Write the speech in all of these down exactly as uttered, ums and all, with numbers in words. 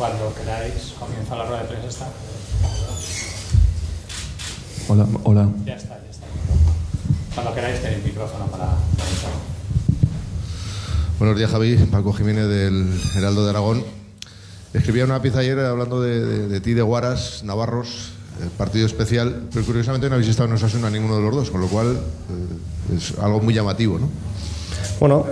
Cuando queráis, comienza la rueda de prensa. Está. Hola, hola. Ya está, ya está. Cuando queráis tenéis micrófono para comenzar. Buenos días, Javi. Paco Jiménez del Heraldo de Aragón. Escribía una pieza ayer hablando de, de, de ti, de Huaras, Navarros, el partido especial, pero curiosamente no habéis estado en Osasuna ninguno de los dos, con lo cual eh, es algo muy llamativo, ¿no? Bueno.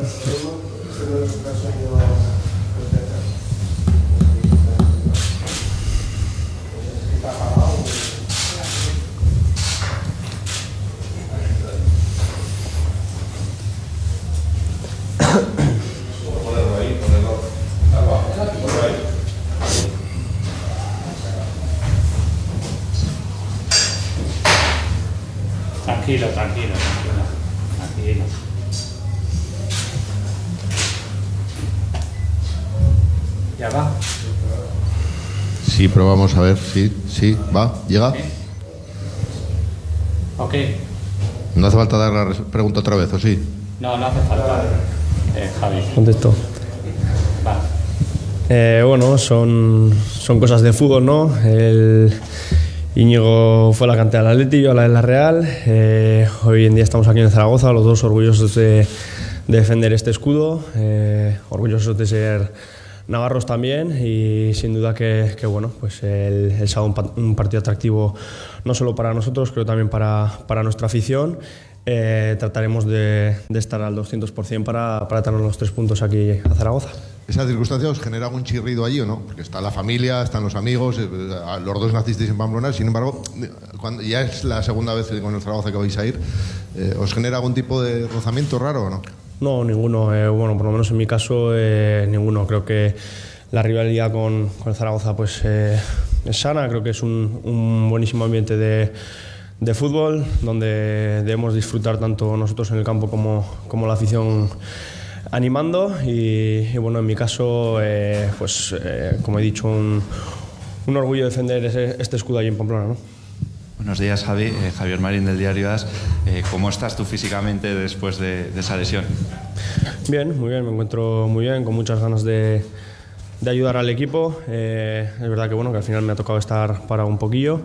Tranquilo, tranquilo, tranquilo, tranquilo. ¿Ya va? Sí, probamos a ver. Sí, sí, va, llega. ¿Sí? Ok. No hace falta dar la pregunta otra vez, ¿o sí? No, no hace falta, eh, Javi. Contesto. Va. Eh, bueno, son, son cosas de fútbol, ¿no? El Íñigo fue a la cantera del Atleti, yo a la de la Real. Eh, hoy en día estamos aquí en Zaragoza, los dos orgullosos de, de defender este escudo, eh, orgullosos de ser navarros también, y sin duda que, que bueno, pues el, el sábado un, un partido atractivo no solo para nosotros, creo también para, para nuestra afición. Eh, trataremos de, de estar al doscientos por ciento para, para tener los tres puntos aquí a Zaragoza. ¿Esa circunstancia os genera algún chirrido allí o no? Porque está la familia, están los amigos, eh, los dos nacisteis en Pamplona, sin embargo, cuando ya es la segunda vez con el Zaragoza que vais a ir, eh, ¿os genera algún tipo de rozamiento raro o no? No, ninguno. Eh, bueno, por lo menos en mi caso, eh, ninguno. Creo que la rivalidad con, con el Zaragoza pues, eh, es sana, creo que es un, un buenísimo ambiente de, de fútbol, donde debemos disfrutar tanto nosotros en el campo como, como la afición animando, y, y bueno, en mi caso, eh, pues eh, como he dicho, un, un orgullo defender ese, este escudo allí en Pamplona, ¿no? Buenos días, Javi. Eh, Javier Marín del Diario As. Eh, ¿Cómo estás tú físicamente después de, de esa lesión? Bien, muy bien, me encuentro muy bien, con muchas ganas de, de ayudar al equipo. Eh, es verdad que bueno, que al final me ha tocado estar parado un poquillo,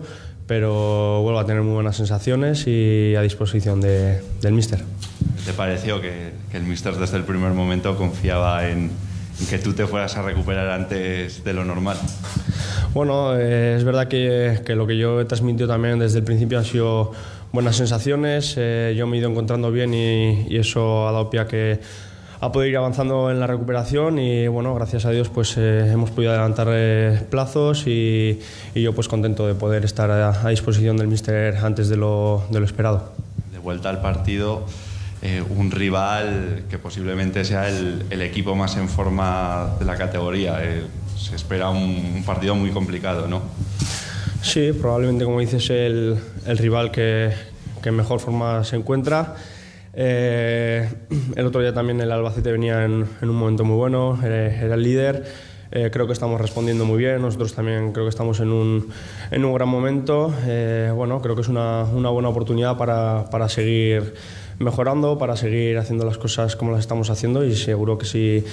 pero vuelvo a tener muy buenas sensaciones y a disposición de, del míster. ¿Te pareció que, que el míster desde el primer momento confiaba en, en que tú te fueras a recuperar antes de lo normal? Bueno, eh, es verdad que, que lo que yo he transmitido también desde el principio han sido buenas sensaciones. Eh, yo me he ido encontrando bien y, y eso ha dado pie a que a poder ir avanzando en la recuperación, y bueno, gracias a Dios pues eh, hemos podido adelantar eh, plazos, y, y yo pues contento de poder estar a, a disposición del míster antes de lo, de lo esperado. De vuelta al partido, eh, un rival que posiblemente sea el, el equipo más en forma de la categoría. Eh, se espera un, un partido muy complicado, ¿no? Sí, probablemente, como dices, el, el rival que, que en mejor forma se encuentra. Eh, el otro día también el Albacete venía en, en un momento muy bueno, eh, era el líder. Eh, creo que estamos respondiendo muy bien, nosotros también creo que estamos en un, en un gran momento. Eh, bueno, creo que es una, una buena oportunidad para, para seguir mejorando, para seguir haciendo las cosas como las estamos haciendo, y seguro que si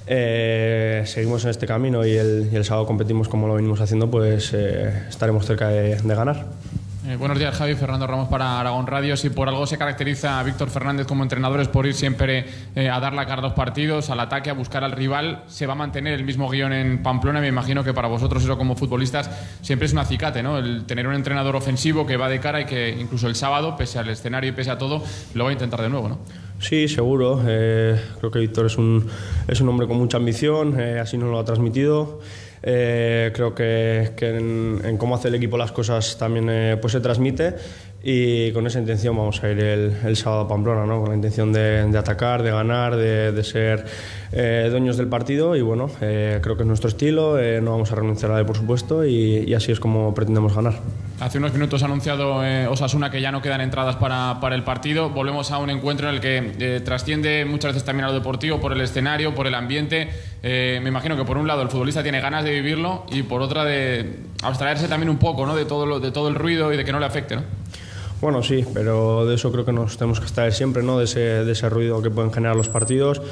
eh, seguimos en este camino y el, y el sábado competimos como lo venimos haciendo, pues eh, estaremos cerca de, de ganar. Eh, buenos días, Javi. Fernando Ramos para Aragón Radio. Si por algo se caracteriza a Víctor Fernández como entrenador es por ir siempre eh, a dar la cara a los partidos, al ataque, a buscar al rival. Se va a mantener el mismo guión en Pamplona. Me imagino que para vosotros eso como futbolistas siempre es un acicate, ¿no? El tener un entrenador ofensivo que va de cara y que incluso el sábado, pese al escenario y pese a todo, lo va a intentar de nuevo, ¿no? Sí, seguro. Eh, creo que Víctor es un, es un hombre con mucha ambición, eh, así nos lo ha transmitido. Eh, creo que, que en, en cómo hace el equipo las cosas también eh, pues se transmite, y con esa intención vamos a ir el, el sábado a Pamplona, ¿no? Con la intención de, de atacar, de ganar, de, de ser eh, dueños del partido, y bueno, eh, creo que es nuestro estilo, eh, no vamos a renunciar a él, por supuesto, y, y así es como pretendemos ganar. Hace unos minutos ha anunciado eh, Osasuna que ya no quedan entradas para, para el partido. Volvemos a un encuentro en el que eh, trasciende muchas veces también a lo deportivo, por el escenario, por el ambiente. Eh, me imagino que por un lado el futbolista tiene ganas de vivirlo, y por otra de abstraerse también un poco, ¿no? de, todo lo, de todo el ruido y de que no le afecte, ¿no? Bueno, sí, pero de eso creo que nos tenemos que estar siempre, ¿no? De ese, de ese ruido que pueden generar los partidos.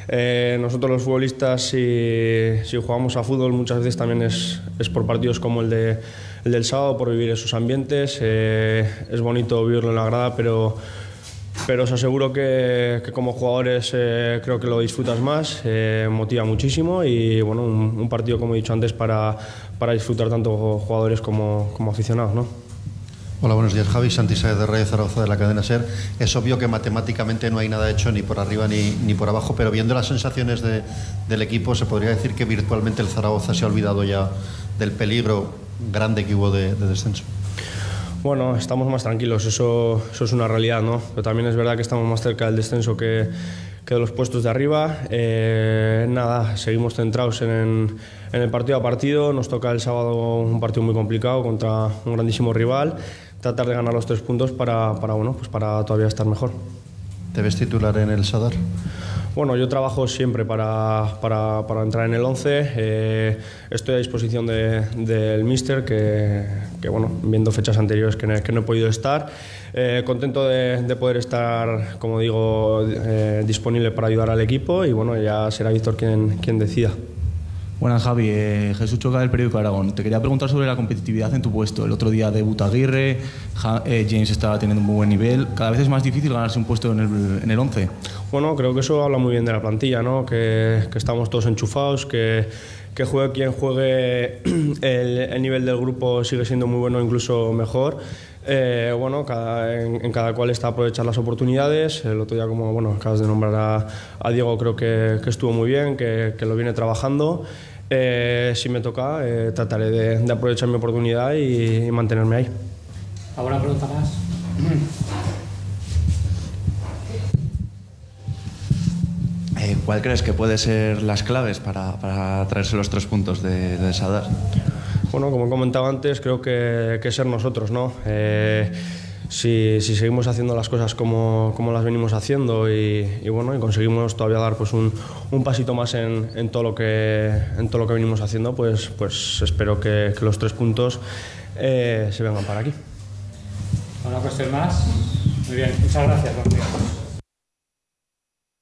Eh, nosotros los futbolistas, si, si jugamos a fútbol, muchas veces también es, es por partidos como el, de, el del sábado, por vivir esos ambientes. Eh, es bonito vivirlo en la grada, pero, pero os aseguro que, que como jugadores eh, creo que lo disfrutas más, eh, motiva muchísimo y bueno, un, un partido, como he dicho antes, para, para disfrutar tanto jugadores como, como aficionados, ¿no? Hola, buenos días, Javi. Santi Sáez de Radio Zaragoza de la cadena SER. Es obvio que matemáticamente no hay nada hecho ni por arriba ni, ni por abajo, pero viendo las sensaciones de, del equipo, se podría decir que virtualmente el Zaragoza se ha olvidado ya del peligro grande que hubo de, de descenso. Bueno, estamos más tranquilos, eso, eso es una realidad, ¿no? Pero también es verdad que estamos más cerca del descenso que, que de los puestos de arriba. Eh, nada, seguimos centrados en, en el partido a partido. Nos toca el sábado un partido muy complicado contra un grandísimo rival. Tratar de ganar los tres puntos para, para, bueno, pues para todavía estar mejor. ¿Te ves titular en el Sadar? Bueno, yo trabajo siempre para, para, para entrar en el once. Eh, estoy a disposición del de, míster, que, que bueno, viendo fechas anteriores que no, que no he podido estar. Eh, contento de, de poder estar, como digo, eh, disponible para ayudar al equipo y bueno, ya será Víctor quien, quien decida. Buenas, Javi. Eh, Jesús Choca, del periódico Aragón. Te quería preguntar sobre la competitividad en tu puesto. El otro día debuta Aguirre, ja, eh, James estaba teniendo un muy buen nivel. Cada vez es más difícil ganarse un puesto en el, en el once. Bueno, creo que eso habla muy bien de la plantilla, ¿no? Que, que estamos todos enchufados, que, que juegue quien juegue, el, el nivel del grupo sigue siendo muy bueno, incluso mejor. Eh, bueno, cada, en, en cada cual está a aprovechar las oportunidades. El otro día, como bueno, acabas de nombrar a, a Diego, creo que, que estuvo muy bien, que, que lo viene trabajando. Eh, si me toca, eh, trataré de, de aprovechar mi oportunidad y, y mantenerme ahí. ¿Alguna pregunta más? Eh, ¿Cuál crees que puede ser las claves para, para traerse los tres puntos de, de Sadar? Bueno, como he comentado antes, creo que, que ser nosotros, ¿no? Eh, si, si seguimos haciendo las cosas como, como las venimos haciendo y, y bueno, y conseguimos todavía dar pues un, un pasito más en, en todo lo que en todo lo que venimos haciendo, pues, pues espero que, que los tres puntos eh, se vengan para aquí. ¿Una cuestión más? Muy bien, muchas gracias, Rocío.